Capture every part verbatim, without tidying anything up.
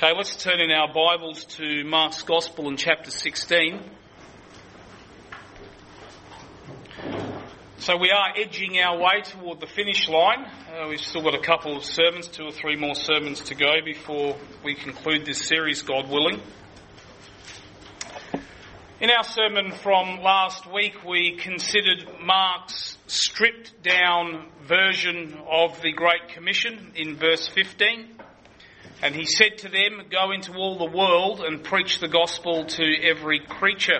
Okay, let's turn in our Bibles to Mark's Gospel in chapter sixteen. So we are edging our way toward the finish line. Uh, we've still got a couple of sermons, two or three more sermons to go before we conclude this series, God willing. In our sermon from last week, we considered Mark's stripped down version of the Great Commission in verse fifteen. And he said to them, "Go into all the world and preach the gospel to every creature."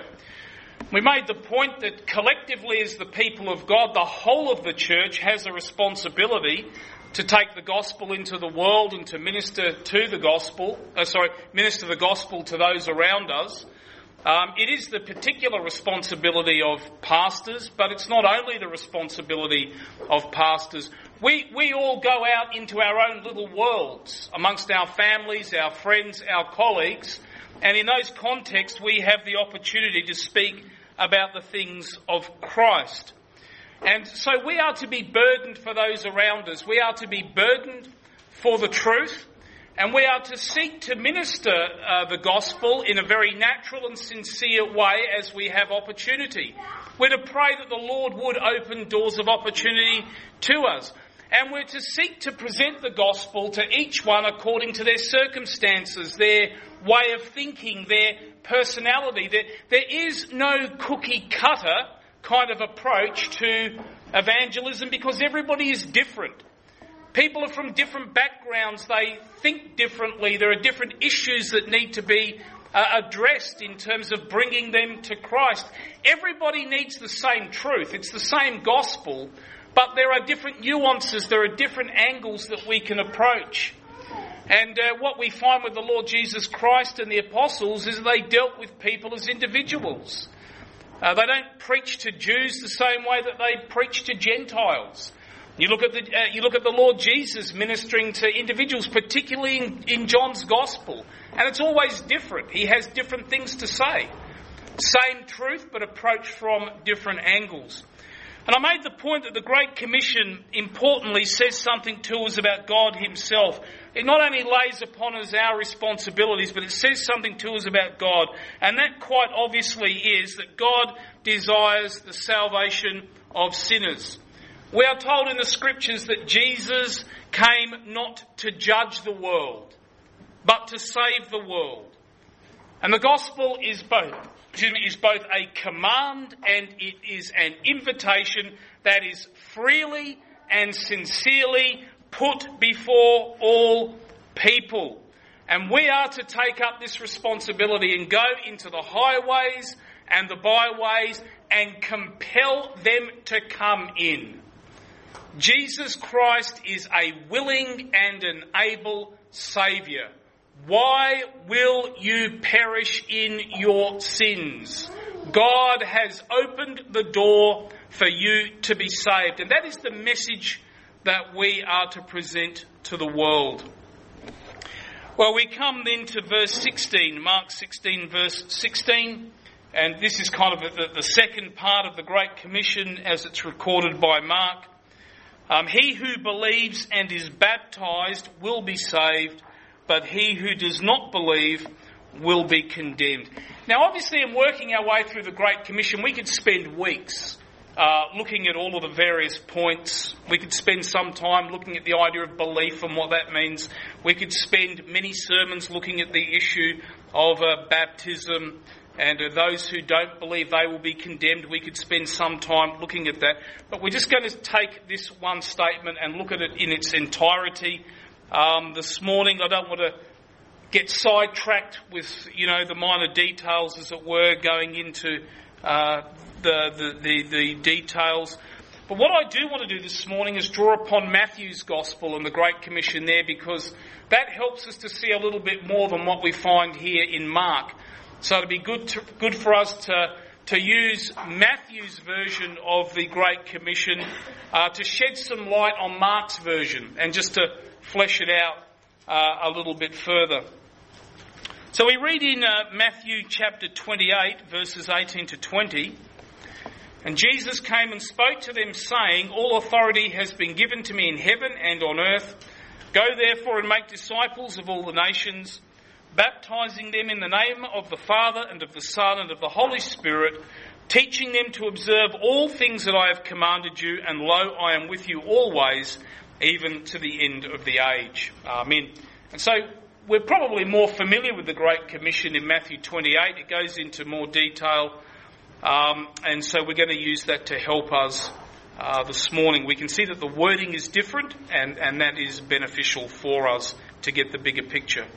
We made the point that collectively as the people of God, the whole of the church has a responsibility to take the gospel into the world and to minister to the gospel, uh, sorry, minister the gospel to those around us. Um, it is the particular responsibility of pastors, but it's not only the responsibility of pastors. We we all go out into our own little worlds amongst our families, our friends, our colleagues, and in those contexts we have the opportunity to speak about the things of Christ. And so we are to be burdened for those around us. We are to be burdened for the truth. And we are to seek to minister uh, the gospel in a very natural and sincere way as we have opportunity. We're to pray that the Lord would open doors of opportunity to us. And we're to seek to present the gospel to each one according to their circumstances, their way of thinking, their personality. There, there is no cookie cutter kind of approach to evangelism because everybody is different. People are from different backgrounds, they think differently, there are different issues that need to be uh, addressed in terms of bringing them to Christ. Everybody needs the same truth, it's the same gospel, but there are different nuances, there are different angles that we can approach. And uh, what we find with the Lord Jesus Christ and the apostles is they dealt with people as individuals. Uh, they don't preach to Jews the same way that they preach to Gentiles. You look at the uh, you look at the Lord Jesus ministering to individuals, particularly in, in John's Gospel, and it's always different. He has different things to say. Same truth, but approached from different angles. And I made the point that the Great Commission, importantly, says something to us about God himself. It not only lays upon us our responsibilities, but it says something to us about God. And that quite obviously is that God desires the salvation of sinners. We are told in the scriptures that Jesus came not to judge the world, but to save the world. And the gospel is both, excuse me, is both a command and it is an invitation that is freely and sincerely put before all people. And we are to take up this responsibility and go into the highways and the byways and compel them to come in. Jesus Christ is a willing and an able Saviour. Why will you perish in your sins? God has opened the door for you to be saved. And that is the message that we are to present to the world. Well, we come then to verse sixteen, Mark sixteen, verse sixteen. And this is kind of the, the second part of the Great Commission as it's recorded by Mark. Um, he who believes and is baptised will be saved, but he who does not believe will be condemned. Now, obviously, in working our way through the Great Commission, we could spend weeks uh, looking at all of the various points. We could spend some time looking at the idea of belief and what that means. We could spend many sermons looking at the issue of uh, baptism. And uh, those who don't believe they will be condemned, we could spend some time looking at that. But we're just going to take this one statement and look at it in its entirety. Um, this morning, I don't want to get sidetracked with, you know, the minor details, as it were, going into uh, the, the, the, the details. But what I do want to do this morning is draw upon Matthew's Gospel and the Great Commission there, because that helps us to see a little bit more than what we find here in Mark. So it'd be good to, good for us to, to use Matthew's version of the Great Commission uh, to shed some light on Mark's version and just to flesh it out uh, a little bit further. So we read in uh, Matthew chapter twenty-eight, verses eighteen to twenty, "And Jesus came and spoke to them, saying, All authority has been given to me in heaven and on earth. Go therefore and make disciples of all the nations, baptizing them in the name of the Father and of the Son and of the Holy Spirit, teaching them to observe all things that I have commanded you, and lo, I am with you always, even to the end of the age. Amen. And so we're probably more familiar with the Great Commission in Matthew twenty-eight. It goes into more detail, um, and so we're going to use that to help us uh, this morning. We can see that the wording is different, and, and that is beneficial for us to get the bigger picture.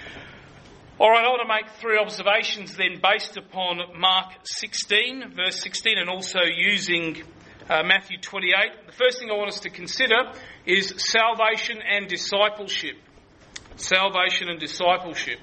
All right, I want to make three observations then based upon Mark sixteen, verse sixteen, and also using uh, Matthew twenty-eight. The first thing I want us to consider is salvation and discipleship. Salvation and discipleship.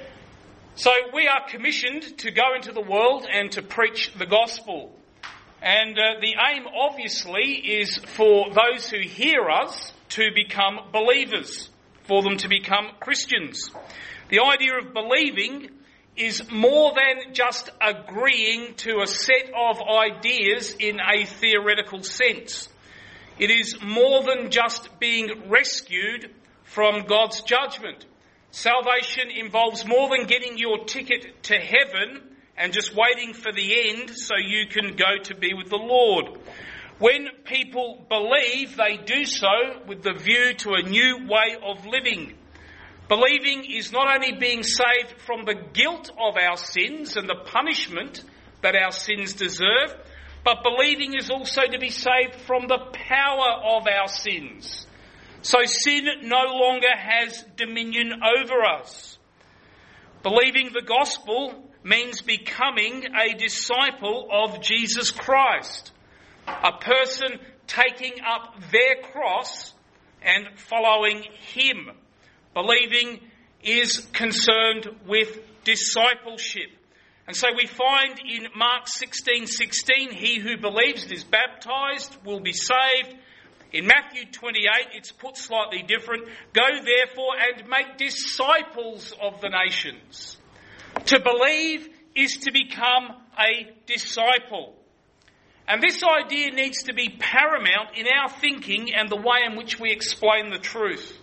So we are commissioned to go into the world and to preach the gospel. And uh, the aim, obviously, is for those who hear us to become believers, for them to become Christians. The idea of believing is more than just agreeing to a set of ideas in a theoretical sense. It is more than just being rescued from God's judgment. Salvation involves more than getting your ticket to heaven and just waiting for the end so you can go to be with the Lord. When people believe, they do so with the view to a new way of living. Believing is not only being saved from the guilt of our sins and the punishment that our sins deserve, but believing is also to be saved from the power of our sins. So sin no longer has dominion over us. Believing the gospel means becoming a disciple of Jesus Christ, a person taking up their cross and following him. Believing is concerned with discipleship. And so we find in Mark sixteen sixteen, he who believes and is baptised will be saved. In Matthew twenty-eight, it's put slightly different. Go therefore and make disciples of the nations. To believe is to become a disciple. And this idea needs to be paramount in our thinking and the way in which we explain the truth.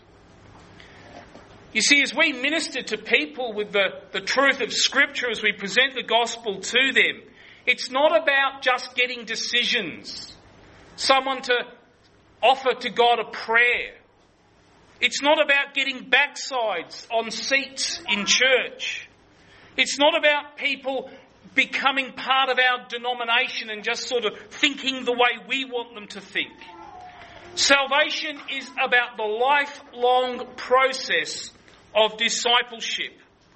You see, as we minister to people with the, the truth of Scripture, as we present the gospel to them, it's not about just getting decisions, someone to offer to God a prayer. It's not about getting backsides on seats in church. It's not about people becoming part of our denomination and just sort of thinking the way we want them to think. Salvation is about the lifelong process of discipleship.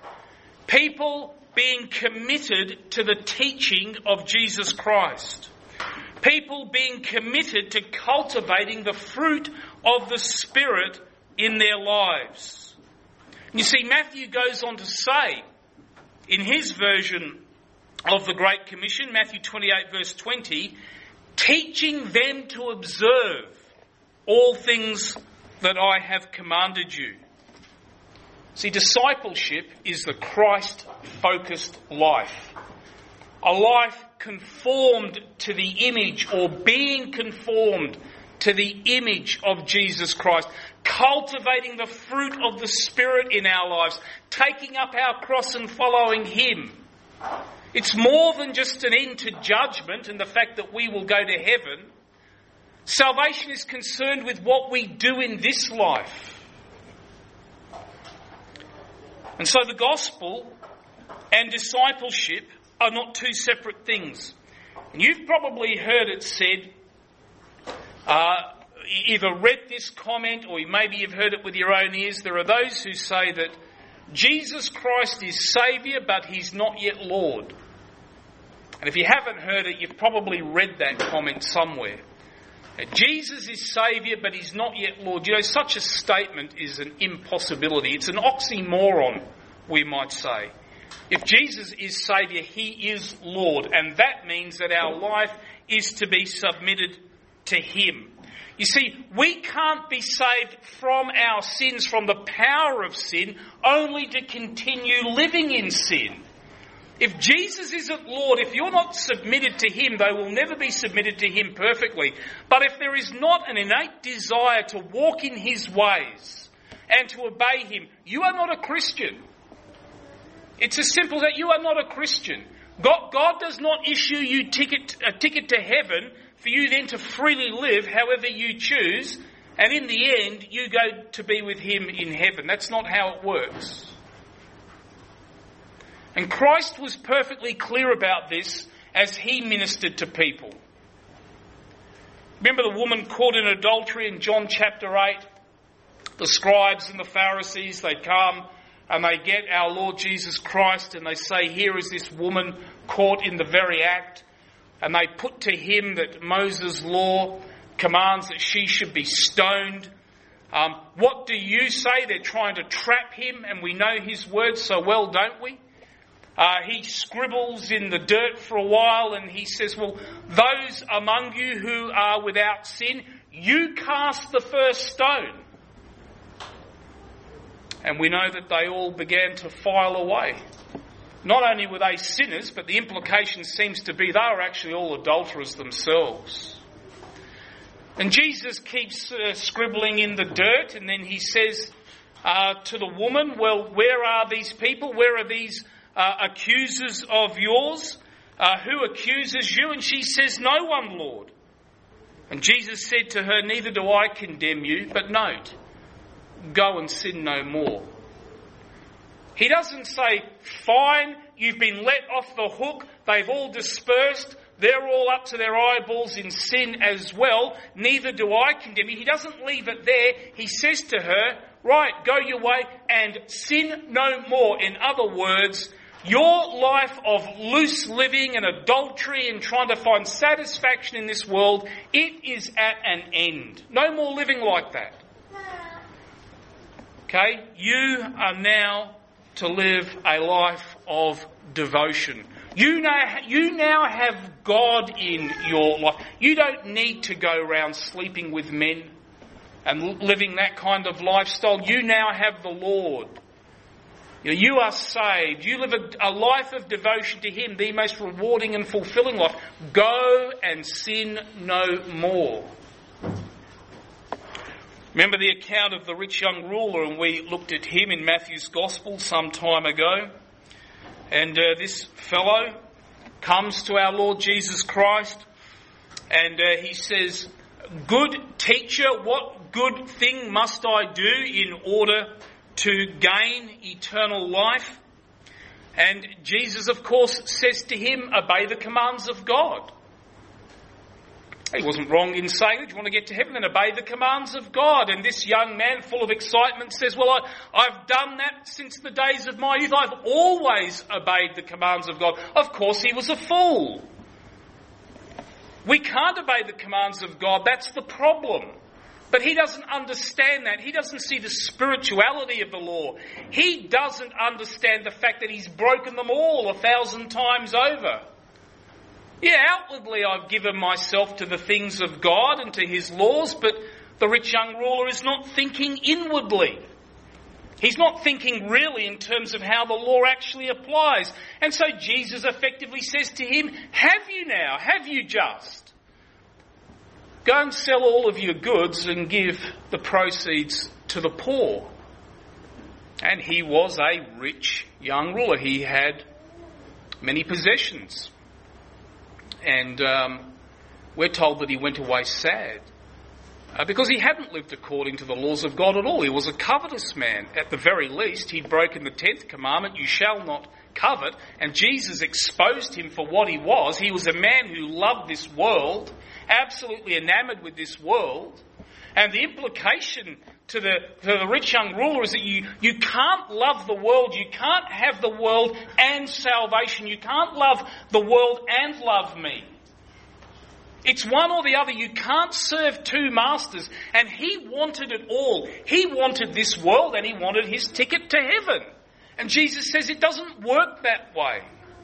People being committed to the teaching of Jesus Christ. People being committed to cultivating the fruit of the Spirit in their lives. And you see, Matthew goes on to say, in his version of the Great Commission, Matthew twenty-eight verse twenty, teaching them to observe all things that I have commanded you. See, discipleship is the Christ-focused life. A life conformed to the image or being conformed to the image of Jesus Christ. Cultivating the fruit of the Spirit in our lives. Taking up our cross and following Him. It's more than just an end to judgment and the fact that we will go to heaven. Salvation is concerned with what we do in this life. And so the gospel and discipleship are not two separate things. And you've probably heard it said, uh, either read this comment or maybe you've heard it with your own ears. There are those who say that Jesus Christ is Saviour, but He's not yet Lord. And if you haven't heard it, you've probably read that comment somewhere. Jesus is Saviour, but He's not yet Lord. You know, such a statement is an impossibility. It's an oxymoron, we might say. If Jesus is Saviour, He is Lord. And that means that our life is to be submitted to Him. You see, we can't be saved from our sins, from the power of sin, only to continue living in sin. If Jesus isn't Lord, if you're not submitted to Him, they will never be submitted to Him perfectly. But if there is not an innate desire to walk in His ways and to obey Him, you are not a Christian. It's as simple as that. You are not a Christian. God, God does not issue you ticket, a ticket to heaven for you then to freely live however you choose, and in the end you go to be with him in heaven. That's not how it works. And Christ was perfectly clear about this as he ministered to people. Remember the woman caught in adultery in John chapter eight? The scribes and the Pharisees, they come and they get our Lord Jesus Christ and they say, here is this woman caught in the very act. And they put to him that Moses' law commands that she should be stoned. Um, what do you say? They're trying to trap him, and we know his words so well, don't we? Uh, he scribbles in the dirt for a while and he says, well, those among you who are without sin, you cast the first stone. And we know that they all began to file away. Not only were they sinners, but the implication seems to be they were actually all adulterers themselves. And Jesus keeps uh, scribbling in the dirt, and then he says uh, to the woman, well, where are these people? Where are these uh, accusers of yours? Uh, who accuses you? And she says, no one, Lord. And Jesus said to her, neither do I condemn you, but note, go and sin no more. He doesn't say, fine, you've been let off the hook, they've all dispersed, they're all up to their eyeballs in sin as well, neither do I condemn you. He doesn't leave it there. He says to her, right, go your way and sin no more. In other words, your life of loose living and adultery and trying to find satisfaction in this world, it is at an end. No more living like that. Okay, you are now to live a life of devotion. You now, you now have God in your life. You don't need to go around sleeping with men and living that kind of lifestyle. You now have the Lord. You know, you are saved. You live a, a life of devotion to him, the most rewarding and fulfilling life. Go and sin no more. Remember the account of the rich young ruler, and we looked at him in Matthew's Gospel some time ago. And uh, this fellow comes to our Lord Jesus Christ and uh, he says, good teacher, what good thing must I do in order to gain eternal life? And Jesus, of course, says to him, obey the commands of God. He wasn't wrong in saying that. You want to get to heaven, then obey the commands of God. And this young man, full of excitement, says, well, I, I've done that since the days of my youth. I've always obeyed the commands of God. Of course, he was a fool. We can't obey the commands of God. That's the problem. But he doesn't understand that. He doesn't see the spirituality of the law. He doesn't understand the fact that he's broken them all a thousand times over. Yeah, outwardly I've given myself to the things of God and to his laws, but the rich young ruler is not thinking inwardly. He's not thinking really in terms of how the law actually applies. And so Jesus effectively says to him, have you now, have you just? Go and sell all of your goods and give the proceeds to the poor. And he was a rich young ruler. He had many possessions. And um, we're told that he went away sad uh, because he hadn't lived according to the laws of God at all. He was a covetous man. At the very least, he'd broken the tenth commandment, you shall not covet. And Jesus exposed him for what he was. He was a man who loved this world, absolutely enamored with this world. And the implication to the, to the rich young ruler is that you, you can't love the world, you can't have the world and salvation, you can't love the world and love me. It's one or the other. You can't serve two masters. And he wanted it all. He wanted this world and he wanted his ticket to heaven. And Jesus says it doesn't work that way.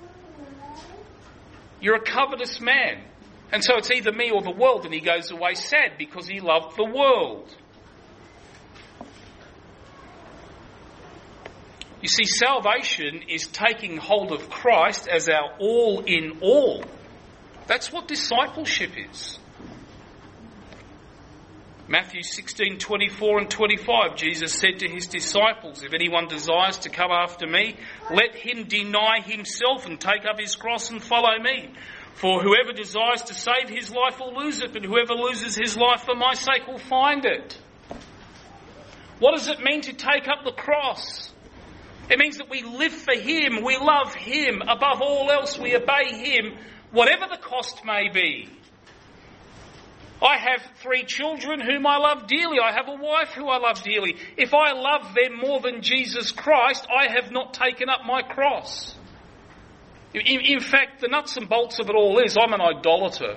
You're a covetous man. And so it's either me or the world, and he goes away sad because he loved the world. You see, salvation is taking hold of Christ as our all in all. That's what discipleship is. Matthew sixteen, twenty-four and twenty-five, Jesus said to his disciples, if anyone desires to come after me, let him deny himself and take up his cross and follow me. For whoever desires to save his life will lose it, but whoever loses his life for my sake will find it. What does it mean to take up the cross? It means that we live for him, we love him, above all else we obey him, whatever the cost may be. I have three children whom I love dearly. I have a wife who I love dearly. If I love them more than Jesus Christ, I have not taken up my cross. In, in fact, the nuts and bolts of it all is I'm an idolater.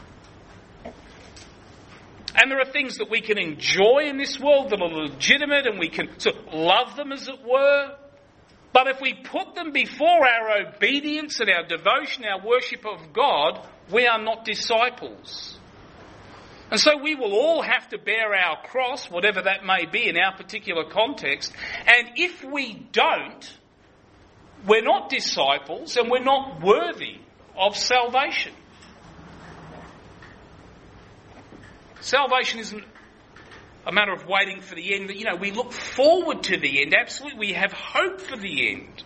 And there are things that we can enjoy in this world that are legitimate and we can sort of love them, as it were. But if we put them before our obedience and our devotion, our worship of God, we are not disciples. And so we will all have to bear our cross, whatever that may be in our particular context. And if we don't, we're not disciples and we're not worthy of salvation. Salvation isn't a matter of waiting for the end. You know, we look forward to the end. Absolutely, we have hope for the end.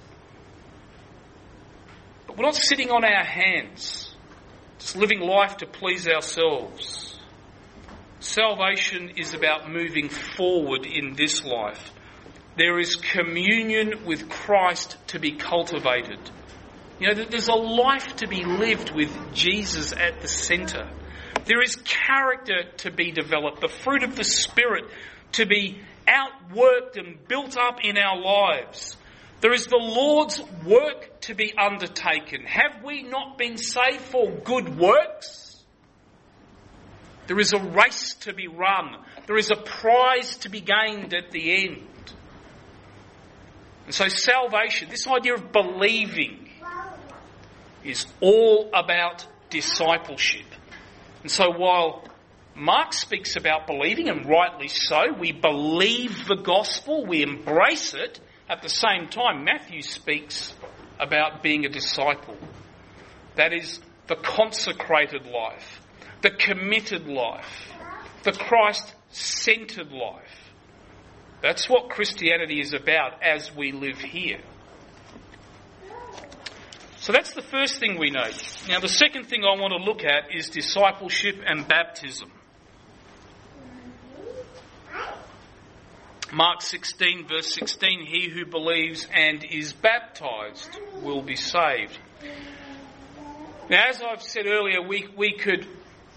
But we're not sitting on our hands, just living life to please ourselves. Salvation is about moving forward in this life. There is communion with Christ to be cultivated. You know, there's a life to be lived with Jesus at the centre. There is character to be developed, the fruit of the Spirit to be outworked and built up in our lives. There is the Lord's work to be undertaken. Have we not been saved for good works? There is a race to be run. There is a prize to be gained at the end. And so salvation, this idea of believing, is all about discipleship. And so while Mark speaks about believing, and rightly so, we believe the gospel, we embrace it, at the same time Matthew speaks about being a disciple. That is the consecrated life, the committed life, the Christ-centred life. That's what Christianity is about as we live here. So that's the first thing we know. Now the second thing I want to look at is discipleship and baptism. Mark sixteen verse sixteen, he who believes and is baptised will be saved. Now as I've said earlier, we, we could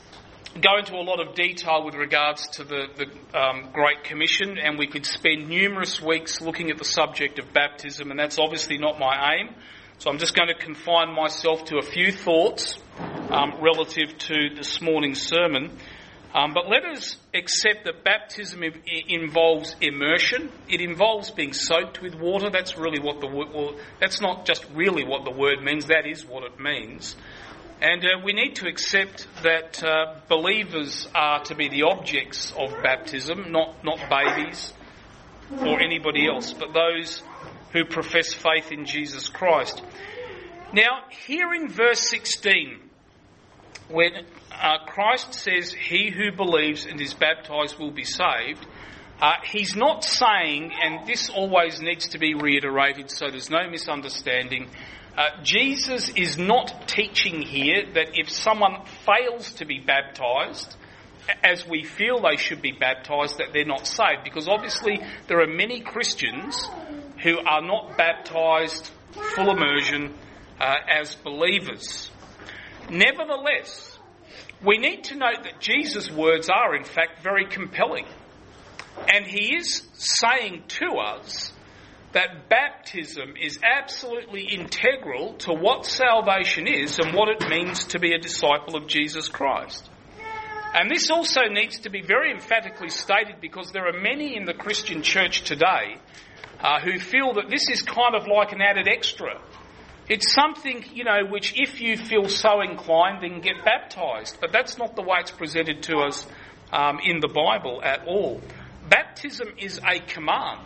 go into a lot of detail with regards to the, the um, Great Commission, and we could spend numerous weeks looking at the subject of baptism, and that's obviously not my aim. So I'm just going to confine myself to a few thoughts um, relative to this morning's sermon. Um, but let us accept that baptism involves immersion. It involves being soaked with water. That's really what the word, well, that's not just really what the word means. That is what it means. And uh, we need to accept that uh, believers are to be the objects of baptism, not not babies or anybody else, but those who profess faith in Jesus Christ. Now, here in verse sixteen, when uh, Christ says, he who believes and is baptised will be saved, uh, he's not saying, and this always needs to be reiterated so there's no misunderstanding, uh, Jesus is not teaching here that if someone fails to be baptised, as we feel they should be baptised, that they're not saved. Because obviously there are many Christians who are not baptised full immersion uh, as believers. Nevertheless, we need to note that Jesus' words are in fact very compelling. And he is saying to us that baptism is absolutely integral to what salvation is and what it means to be a disciple of Jesus Christ. And this also needs to be very emphatically stated because there are many in the Christian church today uh, who feel that this is kind of like an added extra. It's something, you know, which if you feel so inclined, then get baptised. But that's not the way it's presented to us um, in the Bible at all. Baptism is a command.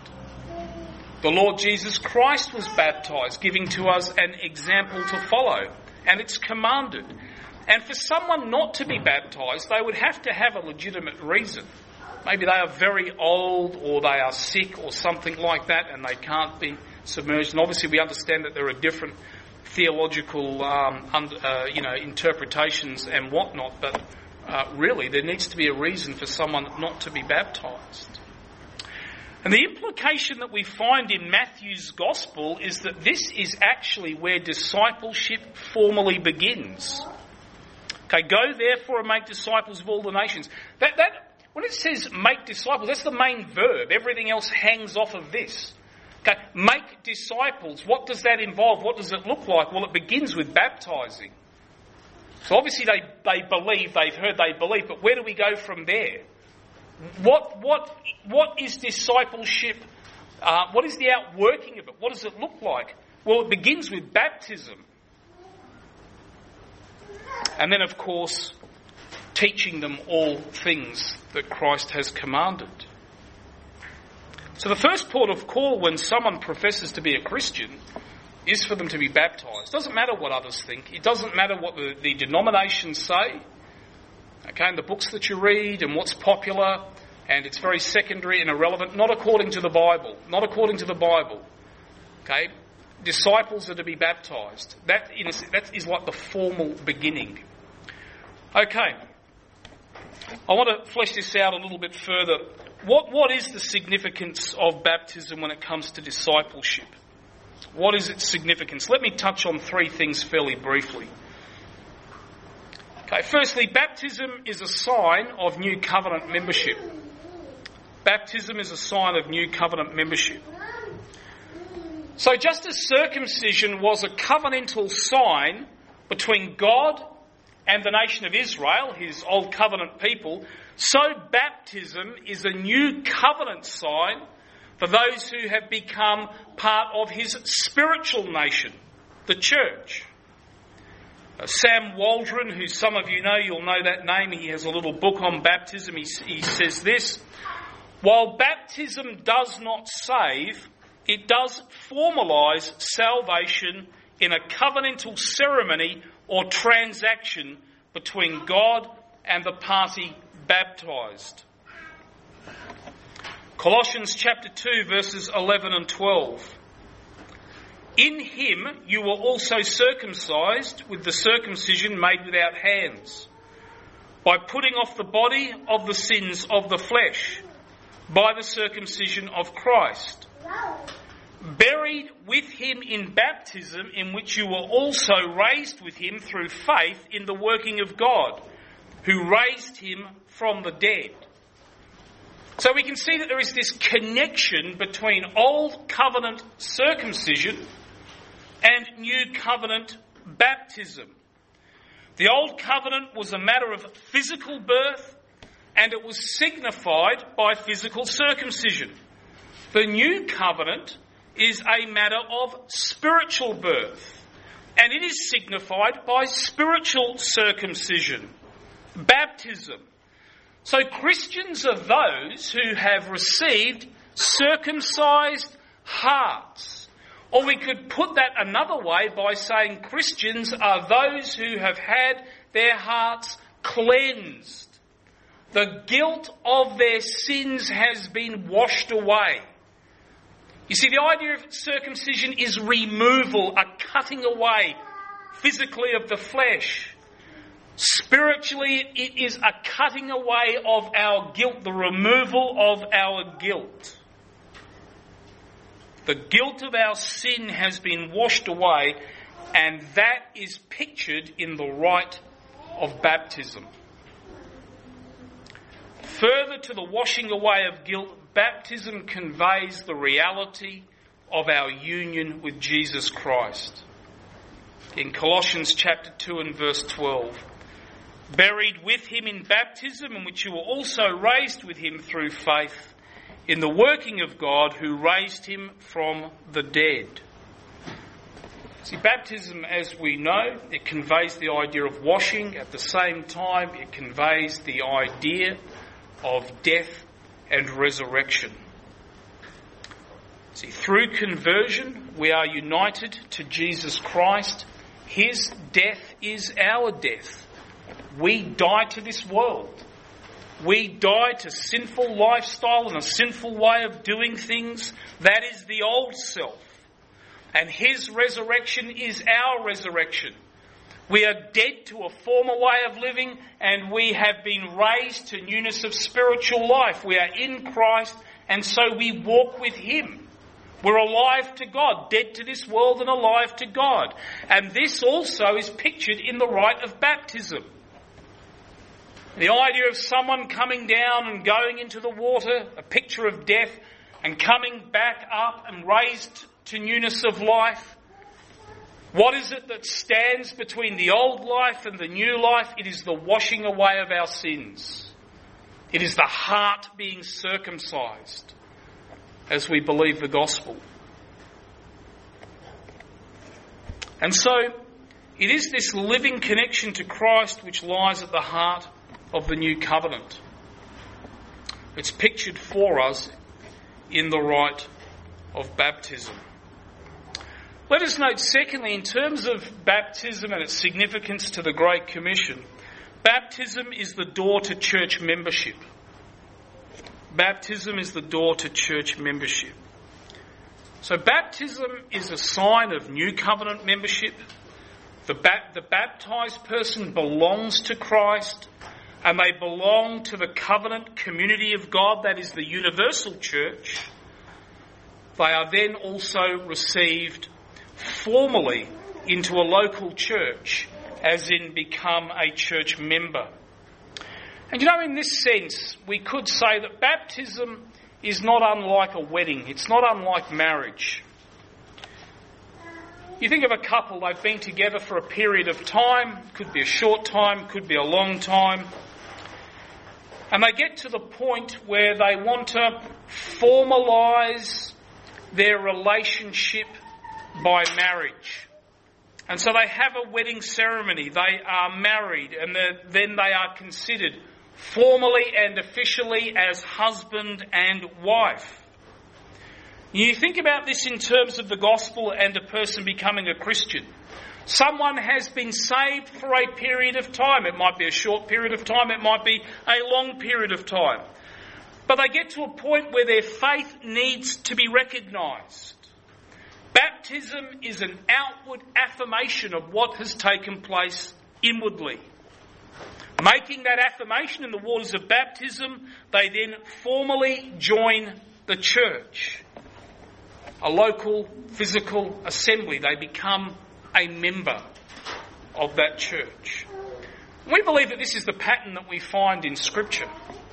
The Lord Jesus Christ was baptised, giving to us an example to follow. And it's commanded. And for someone not to be baptised, they would have to have a legitimate reason. Maybe they are very old or they are sick or something like that and they can't be submerged. And obviously we understand that there are different theological um, und- uh, you know, interpretations and whatnot, but uh, really there needs to be a reason for someone not to be baptised. And the implication that we find in Matthew's Gospel is that this is actually where discipleship formally begins. Okay, go therefore and make disciples of all the nations. That, that, when it says make disciples, that's the main verb. Everything else hangs off of this. Okay, make disciples. What does that involve? What does it look like? Well, it begins with baptising. So obviously they, they believe, they've heard they believe, but where do we go from there? What what what is discipleship? Uh, what is the outworking of it? What does it look like? Well, it begins with baptism. And then, of course, teaching them all things that Christ has commanded. So the first port of call when someone professes to be a Christian is for them to be baptised. It doesn't matter what others think. It doesn't matter what the, the denominations say. Okay, and the books that you read and what's popular, and it's very secondary and irrelevant, not according to the Bible. Not according to the Bible. Okay, disciples are to be baptised. That, in a, that is like the formal beginning. Okay, I want to flesh this out a little bit further. What What is the significance of baptism when it comes to discipleship? What is its significance? Let me touch on three things fairly briefly. Okay, firstly, baptism is a sign of new covenant membership. Baptism is a sign of new covenant membership. So just as circumcision was a covenantal sign between God and the nation of Israel, his old covenant people, so baptism is a new covenant sign for those who have become part of his spiritual nation, the church. Uh, Sam Waldron, who some of you know, you'll know that name, he has a little book on baptism. He, he says this: while baptism does not save, it does formalise salvation in a covenantal ceremony or transaction between God and the party baptised. Colossians chapter two verses eleven and twelve. In him you were also circumcised with the circumcision made without hands, by putting off the body of the sins of the flesh, by the circumcision of Christ, buried with him in baptism, in which you were also raised with him through faith in the working of God, who raised him from the dead. So we can see that there is this connection between old covenant circumcision and new covenant baptism. The old covenant was a matter of physical birth, and it was signified by physical circumcision. The new covenant is a matter of spiritual birth, and it is signified by spiritual circumcision, baptism. So Christians are those who have received circumcised hearts. Or we could put that another way by saying Christians are those who have had their hearts cleansed. The guilt of their sins has been washed away. You see, the idea of circumcision is removal, a cutting away physically of the flesh. Spiritually, it is a cutting away of our guilt, the removal of our guilt. The guilt of our sin has been washed away, and that is pictured in the rite of baptism. Further to the washing away of guilt, baptism conveys the reality of our union with Jesus Christ. In Colossians chapter two and verse twelve, buried with him in baptism, in which you were also raised with him through faith in the working of God who raised him from the dead. See, baptism, as we know, it conveys the idea of washing. At the same time, it conveys the idea of death and resurrection. See, through conversion, we are united to Jesus Christ. His death is our death. We die to this world. We die to sinful lifestyle and a sinful way of doing things. That is the old self. And his resurrection is our resurrection. We are dead to a former way of living, and we have been raised to newness of spiritual life. We are in Christ, and so we walk with him. We're alive to God, dead to this world and alive to God. And this also is pictured in the rite of baptism. The idea of someone coming down and going into the water, a picture of death, and coming back up and raised to newness of life. What is it that stands between the old life and the new life? It is the washing away of our sins. It is the heart being circumcised as we believe the gospel. And so, it is this living connection to Christ which lies at the heart of the new covenant. It's pictured for us in the rite of baptism. Let us note, secondly, in terms of baptism and its significance to the Great Commission, baptism is the door to church membership. Baptism is the door to church membership. So baptism is a sign of new covenant membership. The, ba- the baptised person belongs to Christ, and they belong to the covenant community of God, that is the universal church. They are then also received formally into a local church, as in become a church member. And you know, in this sense, we could say that baptism is not unlike a wedding. It's not unlike marriage. You think of a couple, they've been together for a period of time, could be a short time, could be a long time, and they get to the point where they want to formalise their relationship by marriage. And so they have a wedding ceremony, they are married, and then they are considered formally and officially as husband and wife. You think about this in terms of the gospel and a person becoming a Christian. Someone has been saved for a period of time. It might be a short period of time, it might be a long period of time. But they get to a point where their faith needs to be recognised. Baptism is an outward affirmation of what has taken place inwardly. Making that affirmation in the waters of baptism, they then formally join the church, a local physical assembly. They become a member of that church. We believe that this is the pattern that we find in Scripture.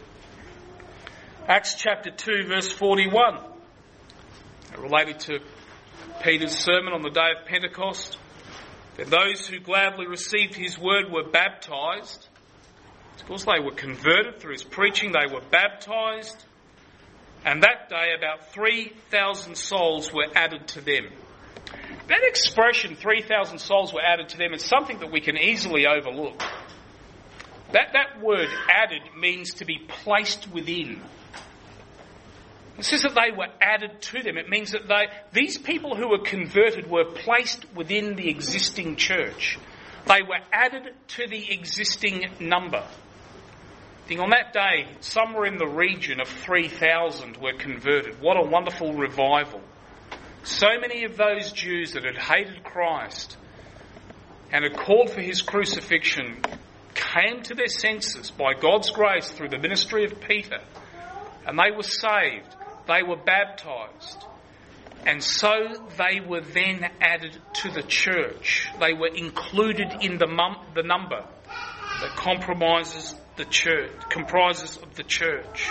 Acts chapter two, verse forty-one, related to Peter's sermon on the day of Pentecost. Then those who gladly received his word were baptised. Of course, they were converted through his preaching. They were baptised. And that day, about three thousand souls were added to them. That expression, three thousand souls were added to them, is something that we can easily overlook. That, that word added means to be placed within. It says that they were added to them. It means that they, these people who were converted were placed within the existing church. They were added to the existing number. I think on that day, somewhere in the region of three thousand were converted. What a wonderful revival. So many of those Jews that had hated Christ and had called for his crucifixion came to their senses by God's grace through the ministry of Peter, and they were saved. They were baptised. And so they were then added to the church. They were included in the, mum, the number that compromises the church, comprises of the church.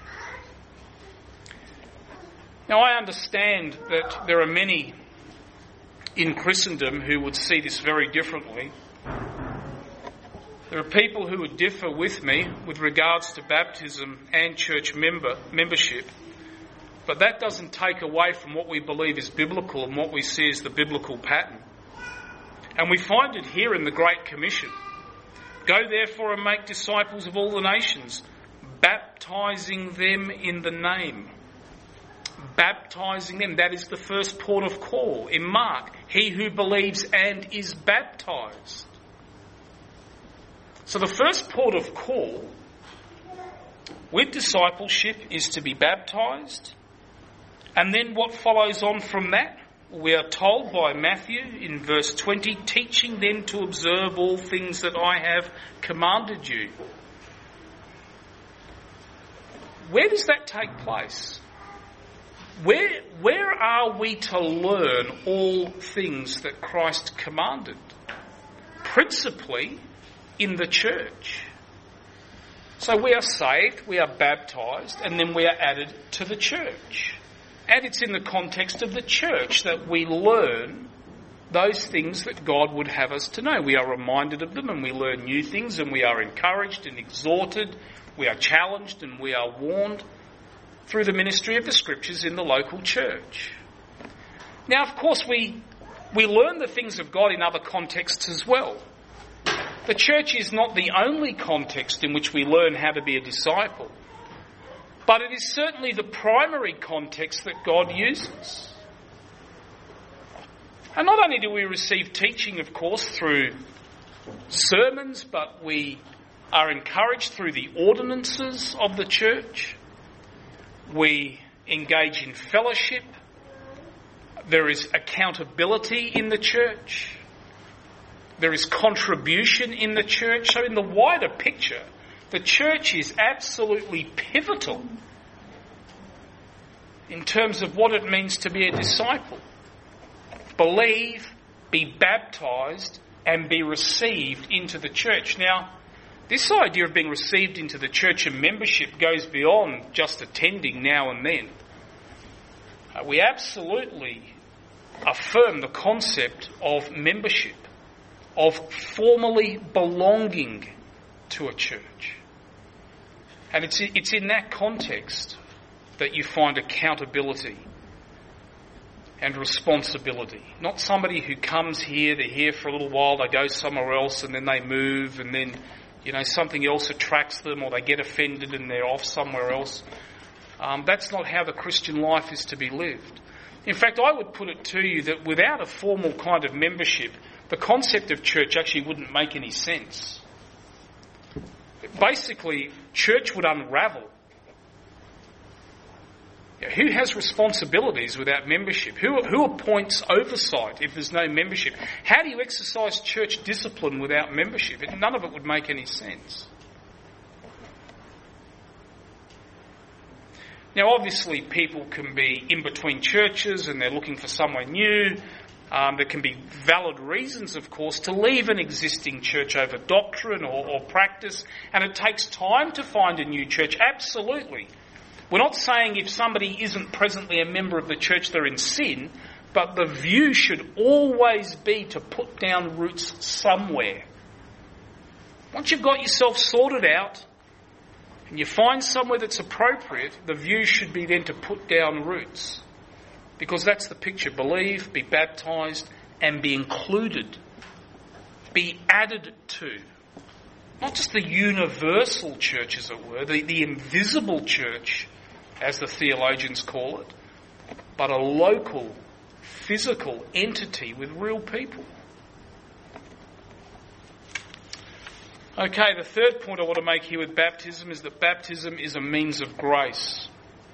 Now, I understand that there are many in Christendom who would see this very differently. There are people who would differ with me with regards to baptism and church member membership. But that doesn't take away from what we believe is biblical and what we see as the biblical pattern. And we find it here in the Great Commission. Go therefore and make disciples of all the nations, baptising them in the name. Baptising them, that is the first port of call in Mark. He who believes and is baptised. So the first port of call with discipleship is to be baptised. And then what follows on from that? We are told by Matthew in verse twenty, teaching them to observe all things that I have commanded you. Where does that take place? Where, where are we to learn all things that Christ commanded? Principally in the church. So we are saved, we are baptised, and then we are added to the church. And it's in the context of the church that we learn those things that God would have us to know. We are reminded of them and we learn new things, and we are encouraged and exhorted, we are challenged and we are warned through the ministry of the Scriptures in the local church. Now, of course, we we learn the things of God in other contexts as well. The church is not the only context in which we learn how to be a disciple, but it is certainly the primary context that God uses. And not only do we receive teaching, of course, through sermons, but we are encouraged through the ordinances of the church. We engage in fellowship. There is accountability in the church. There is contribution in the church. So in the wider picture, the church is absolutely pivotal in terms of what it means to be a disciple. Believe, be baptised, and be received into the church. Now, this idea of being received into the church and membership goes beyond just attending now and then. Uh, we absolutely affirm the concept of membership, of formally belonging to a church. And it's it's in that context that you find accountability and responsibility. Not somebody who comes here, they're here for a little while, they go somewhere else and then they move, and then, you know, something else attracts them, or they get offended and they're off somewhere else. Um, that's not how the Christian life is to be lived. In fact, I would put it to you that without a formal kind of membership, the concept of church actually wouldn't make any sense. Basically, church would unravel. Who has responsibilities without membership? Who, who appoints oversight if there's no membership? How do you exercise church discipline without membership? None of it would make any sense. Now, obviously, people can be in between churches and they're looking for somewhere new. Um, there can be valid reasons, of course, to leave an existing church over doctrine or, or practice, and it takes time to find a new church. Absolutely. We're not saying if somebody isn't presently a member of the church they're in sin, but the view should always be to put down roots somewhere. Once you've got yourself sorted out and you find somewhere that's appropriate, the view should be then to put down roots. Because that's the picture. Believe, be baptised, and be included. Be added to. Not just the universal church, as it were, the, the invisible church, as the theologians call it, but a local, physical entity with real people. Okay, the third point I want to make here with baptism is that baptism is a means of grace.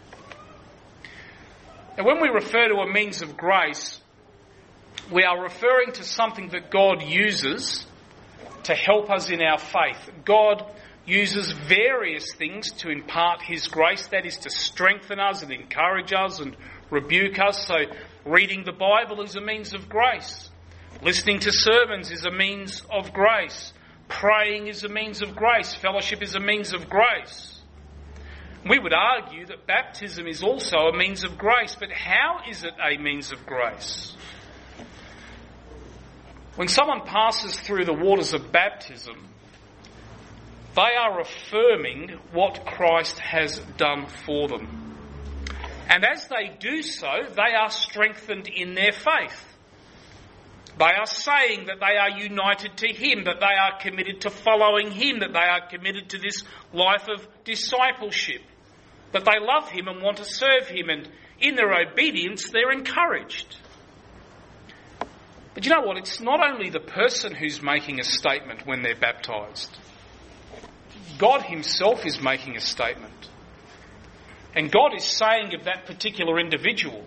Now, when we refer to a means of grace, we are referring to something that God uses to help us in our faith. God uses various things to impart his grace, that is to strengthen us and encourage us and rebuke us. So reading the Bible is a means of grace. Listening to sermons is a means of grace. Praying is a means of grace. Fellowship is a means of grace. We would argue that baptism is also a means of grace, but how is it a means of grace? When someone passes through the waters of baptism, they are affirming what Christ has done for them. And as they do so, they are strengthened in their faith. They are saying that they are united to him, that they are committed to following him, that they are committed to this life of discipleship, that they love him and want to serve him, and in their obedience they're encouraged. But you know what? It's not only the person who's making a statement when they're baptised. God himself is making a statement. And God is saying of that particular individual,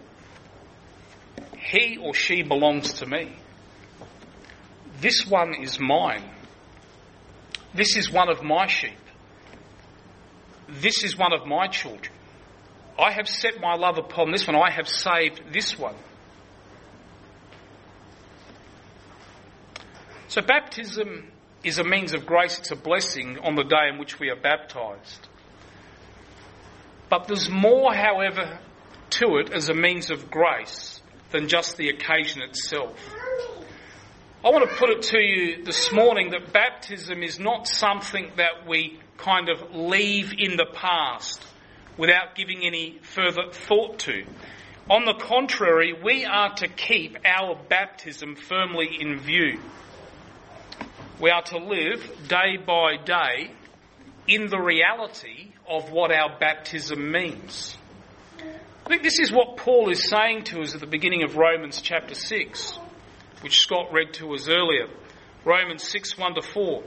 he or she belongs to me. This one is mine. This is one of my sheep. This is one of my children. I have set my love upon this one. I have saved this one. So baptism is a means of grace. It's a blessing on the day in which we are baptised. But there's more, however, to it as a means of grace than just the occasion itself. I want to put it to you this morning that baptism is not something that we kind of leave in the past without giving any further thought to. On the contrary, we are to keep our baptism firmly in view. We are to live day by day in the reality of what our baptism means. I think this is what Paul is saying to us at the beginning of Romans chapter six, which Scott read to us earlier. Romans six, one to four.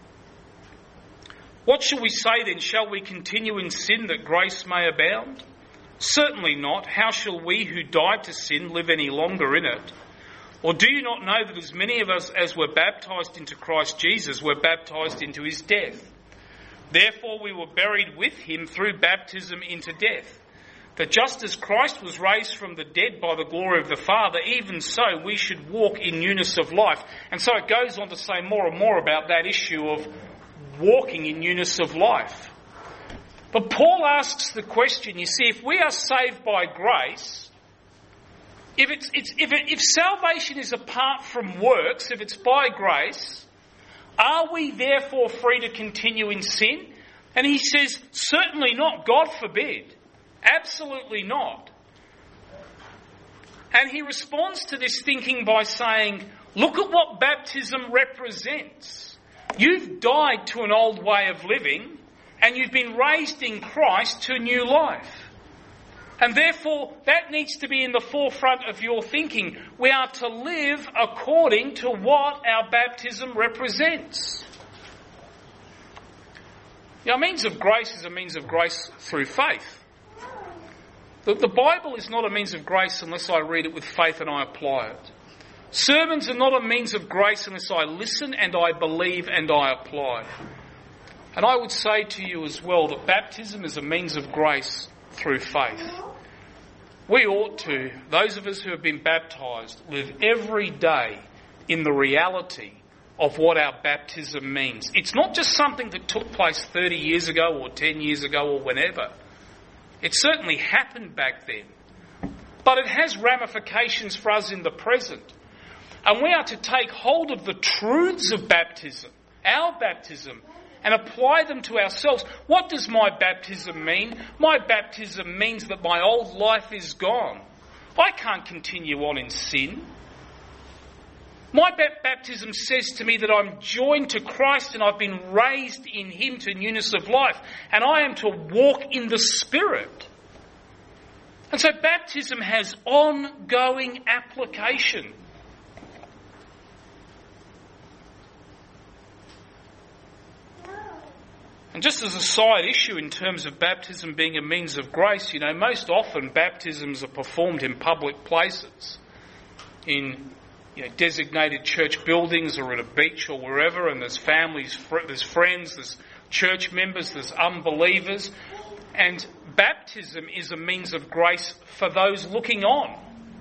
What shall we say then? Shall we continue in sin that grace may abound? Certainly not. How shall we who died to sin live any longer in it? Or do you not know that as many of us as were baptised into Christ Jesus were baptised into his death? Therefore we were buried with him through baptism into death, that just as Christ was raised from the dead by the glory of the Father, even so we should walk in newness of life. And so it goes on to say more and more about that issue of walking in newness of life. But Paul asks the question, you see, if we are saved by grace, if it's, it's if it, if salvation is apart from works, if it's by grace, are we therefore free to continue in sin? And he says, certainly not, God forbid. Absolutely not. And he responds to this thinking by saying, look at what baptism represents. You've died to an old way of living, and you've been raised in Christ to a new life. And therefore, that needs to be in the forefront of your thinking. We are to live according to what our baptism represents. Now, a means of grace is a means of grace through faith. The, the Bible is not a means of grace unless I read it with faith and I apply it. Sermons are not a means of grace unless I listen and I believe and I apply. And I would say to you as well that baptism is a means of grace through faith. We ought to, those of us who have been baptised, live every day in the reality of what our baptism means. It's not just something that took place thirty years ago or ten years ago or whenever. It certainly happened back then. But it has ramifications for us in the present. And we are to take hold of the truths of baptism, our baptism, and apply them to ourselves. What does my baptism mean? My baptism means that my old life is gone. I can't continue on in sin. My baptism says to me that I'm joined to Christ and I've been raised in him to newness of life, and I am to walk in the Spirit. And so baptism has ongoing application. And just as a side issue in terms of baptism being a means of grace, you know, most often baptisms are performed in public places, in you know, designated church buildings or at a beach or wherever, and there's families, there's friends, there's church members, there's unbelievers. And baptism is a means of grace for those looking on.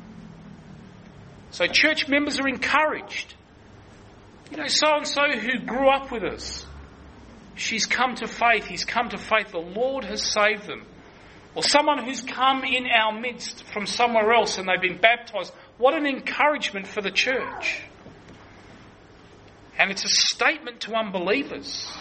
So church members are encouraged. You know, so-and-so who grew up with us, she's come to faith, he's come to faith, the Lord has saved them. Or someone who's come in our midst from somewhere else and they've been baptised. What an encouragement for the church. And it's a statement to unbelievers.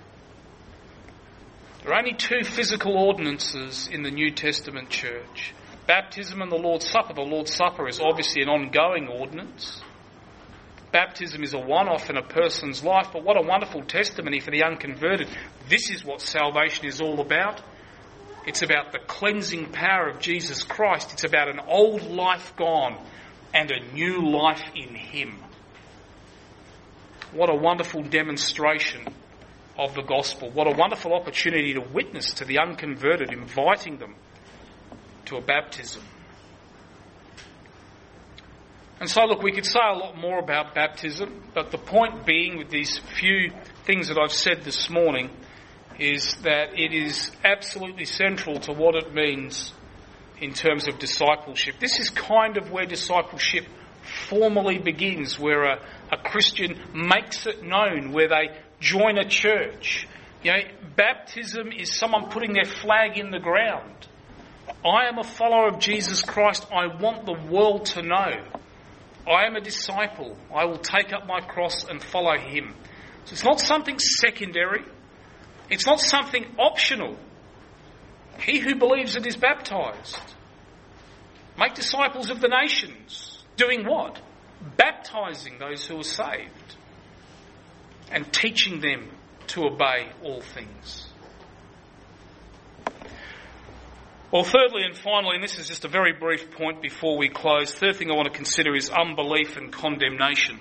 There are only two physical ordinances in the New Testament church. Baptism and the Lord's Supper. The Lord's Supper is obviously an ongoing ordinance. Baptism is a one-off in a person's life, but what a wonderful testimony for the unconverted. This is what salvation is all about. It's about the cleansing power of Jesus Christ. It's about an old life gone and a new life in him. What a wonderful demonstration of the gospel. What a wonderful opportunity to witness to the unconverted, inviting them to a baptism. And so, look, we could say a lot more about baptism, but the point being with these few things that I've said this morning is that it is absolutely central to what it means in terms of discipleship. This is kind of where discipleship formally begins, where a, a Christian makes it known, where they join a church. You know, baptism is someone putting their flag in the ground. I am a follower of Jesus Christ. I want the world to know. I am a disciple. I will take up my cross and follow him. So it's not something secondary. It's not something optional. He who believes and is baptised. Make disciples of the nations. Doing what? Baptising those who are saved. And teaching them to obey all things. Well, thirdly and finally, and this is just a very brief point before we close, third thing I want to consider is unbelief and condemnation.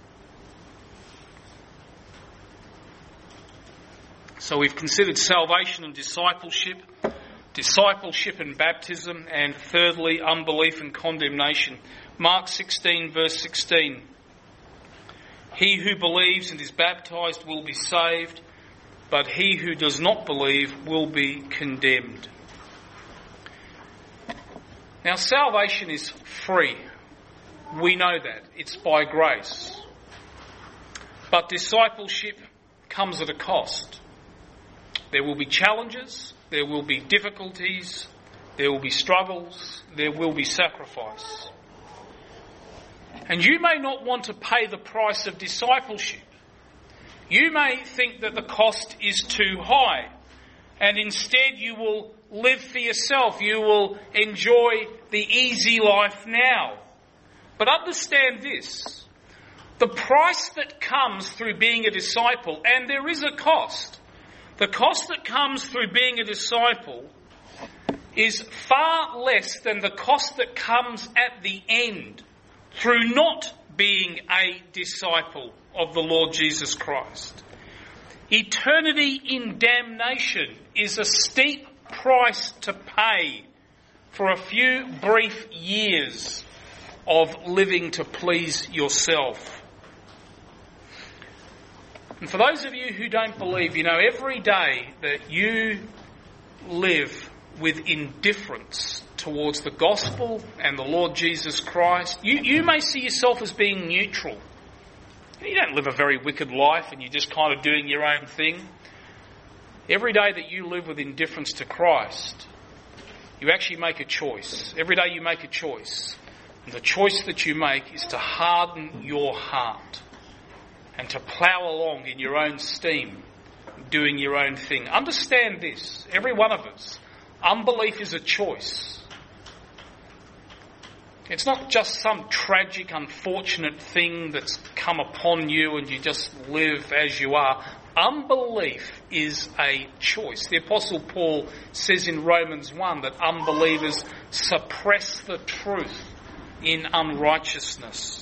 So we've considered salvation and discipleship, discipleship and baptism, and thirdly, unbelief and condemnation. Mark sixteen, verse sixteen. He who believes and is baptised will be saved, but he who does not believe will be condemned. Now, salvation is free. We know that. It's by grace. But discipleship comes at a cost. There will be challenges, there will be difficulties, there will be struggles, there will be sacrifice. And you may not want to pay the price of discipleship. You may think that the cost is too high, and instead you will live for yourself. You will enjoy the easy life now. But understand this. The price that comes through being a disciple, and there is a cost, the cost that comes through being a disciple is far less than the cost that comes at the end through not being a disciple of the Lord Jesus Christ. Eternity in damnation is a steep price to pay for a few brief years of living to please yourself. And for those of you who don't believe, you know, every day that you live with indifference towards the gospel and the Lord Jesus Christ, you, you may see yourself as being neutral. You don't live a very wicked life and you're just kind of doing your own thing. Every day that you live with indifference to Christ, you actually make a choice. Every day you make a choice. And the choice that you make is to harden your heart and to plough along in your own steam, doing your own thing. Understand this, every one of us, unbelief is a choice. It's not just some tragic, unfortunate thing that's come upon you and you just live as you are. Unbelief is a choice. The Apostle Paul says in Romans one that unbelievers suppress the truth in unrighteousness.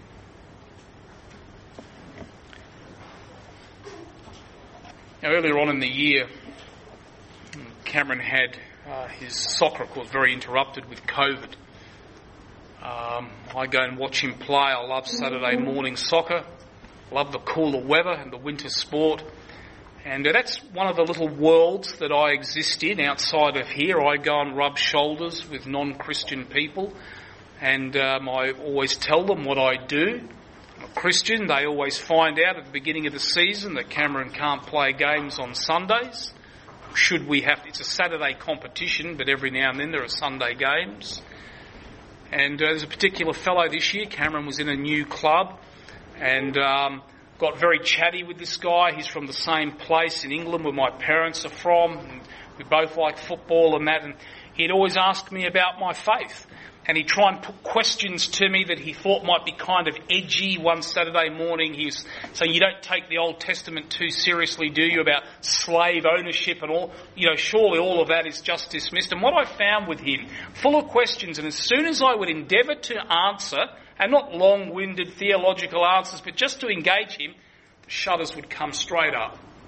Now, earlier on in the year, Cameron had uh, his soccer course very interrupted with COVID. Um, I go and watch him play. I love Saturday morning soccer. Love the cooler weather and the winter sport. And uh, that's one of the little worlds that I exist in outside of here. I go and rub shoulders with non-Christian people. And um, I always tell them what I do. I'm a Christian. They always find out at the beginning of the season that Cameron can't play games on Sundays. Should we have... It's a Saturday competition, but every now and then there are Sunday games. And uh, there's a particular fellow this year. Cameron was in a new club and um, got very chatty with this guy. He's from the same place in England where my parents are from. And we both like football and that. And he'd always ask me about my faith. And he'd try and put questions to me that he thought might be kind of edgy. One Saturday morning he was saying, you don't take the Old Testament too seriously, do you, about slave ownership and all? You know, surely all of that is just dismissed. And what I found with him, full of questions, and as soon as I would endeavour to answer, and not long-winded theological answers, but just to engage him, the shutters would come straight up.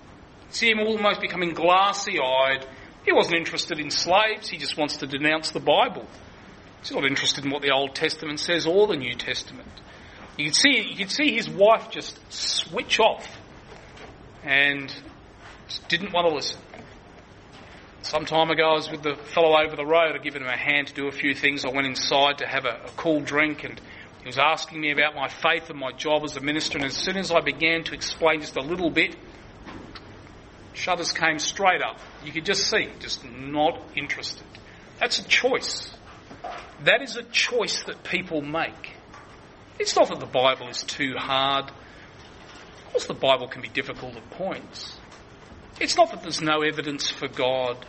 See him almost becoming glassy-eyed. He wasn't interested in slaves. He just wants to denounce the Bible. He's not interested in what the Old Testament says or the New Testament. You could see, you could see his wife just switch off and just didn't want to listen. Some time ago I was with the fellow over the road. I'd given him a hand to do a few things. I went inside to have a, a cool drink, and he was asking me about my faith and my job as a minister, and as soon as I began to explain just a little bit, shutters came straight up. You could just see, just not interested. That's a choice. That is a choice that people make. It's not that the Bible is too hard. Of course the Bible can be difficult at points. It's not that there's no evidence for God.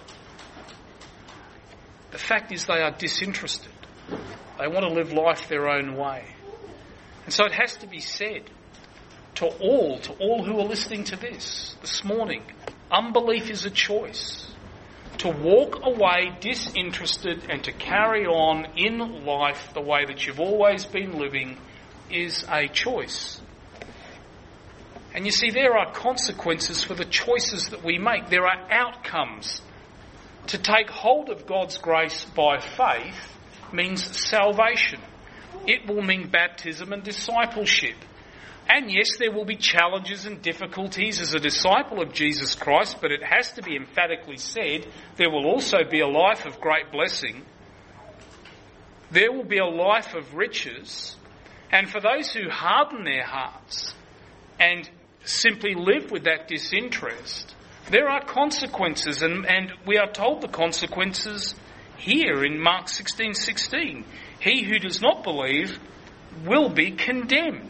The fact is they are disinterested. They want to live life their own way. And so it has to be said to all, to all who are listening to this this morning, unbelief is a choice. To walk away disinterested and to carry on in life the way that you've always been living is a choice. And you see, there are consequences for the choices that we make. There are outcomes. To take hold of God's grace by faith means salvation. It will mean baptism and discipleship. And yes, there will be challenges and difficulties as a disciple of Jesus Christ, but it has to be emphatically said, there will also be a life of great blessing. There will be a life of riches. And for those who harden their hearts and simply live with that disinterest, there are consequences, and, and we are told the consequences here in Mark sixteen sixteen. He who does not believe will be condemned.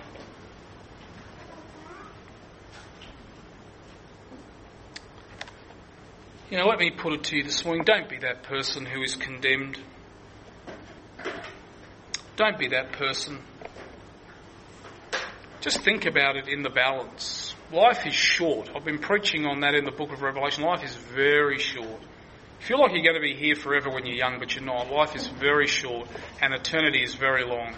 You know, let me put it to you this morning, don't be that person who is condemned. Don't be that person. Just think about it in the balance. Life is short. I've been preaching on that in the book of Revelation. Life is very short. You feel like you're going to be here forever when you're young, but you're not. Life is very short and eternity is very long.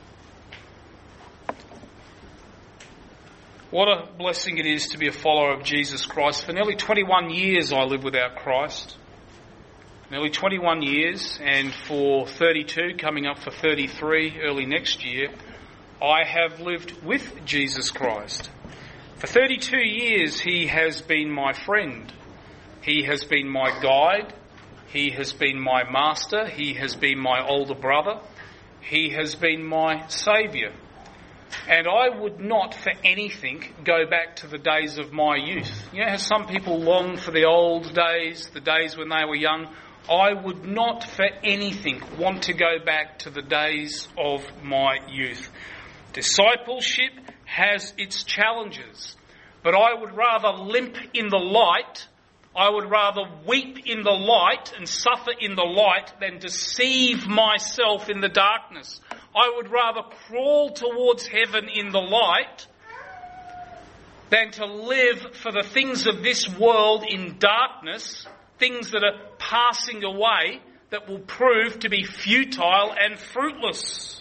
What a blessing it is to be a follower of Jesus Christ. For nearly twenty-one years I lived without Christ. Nearly twenty-one years, and for thirty-two, coming up for thirty-three early next year, I have lived with Jesus Christ. For thirty-two years he has been my friend. He has been my guide. He has been my master. He has been my older brother. He has been my saviour. And I would not for anything go back to the days of my youth. You know how some people long for the old days, the days when they were young? I would not for anything want to go back to the days of my youth. Discipleship has its challenges, but I would rather limp in the light, I would rather weep in the light and suffer in the light than deceive myself in the darkness. I would rather crawl towards heaven in the light than to live for the things of this world in darkness, things that are passing away that will prove to be futile and fruitless.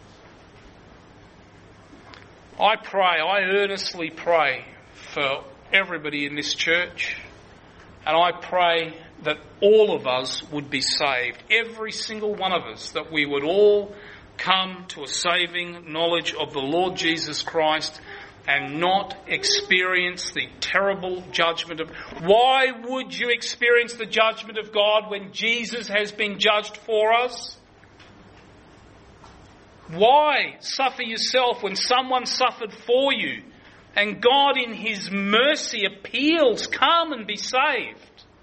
I pray, I earnestly pray for everybody in this church, and I pray that all of us would be saved, every single one of us, that we would all come to a saving knowledge of the Lord Jesus Christ and not experience the terrible judgment of... Why would you experience the judgment of God when Jesus has been judged for us? Why suffer yourself when someone suffered for you and God in his mercy appeals, come and be saved?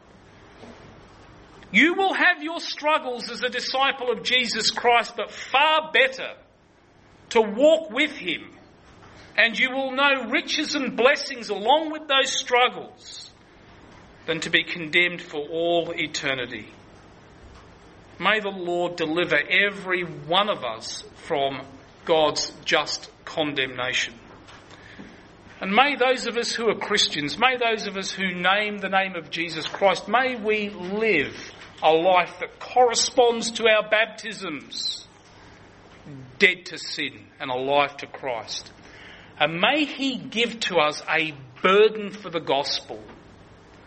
You will have your struggles as a disciple of Jesus Christ, but far better to walk with him, and you will know riches and blessings along with those struggles than to be condemned for all eternity. May the Lord deliver every one of us from God's just condemnation. And may those of us who are Christians, may those of us who name the name of Jesus Christ, may we live a life that corresponds to our baptisms, dead to sin and alive to Christ. And may he give to us a burden for the gospel,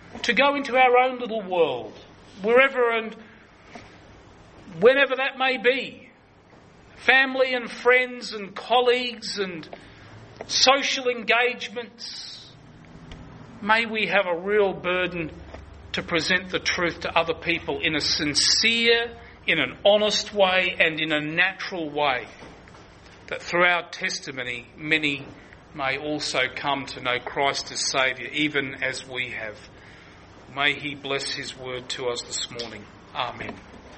to go into our own little world, wherever and whenever that may be. Family and friends and colleagues and social engagements. May we have a real burden to present the truth to other people in a sincere, in an honest way and in a natural way, that through our testimony many may also come to know Christ as Saviour, even as we have. May he bless his word to us this morning. Amen.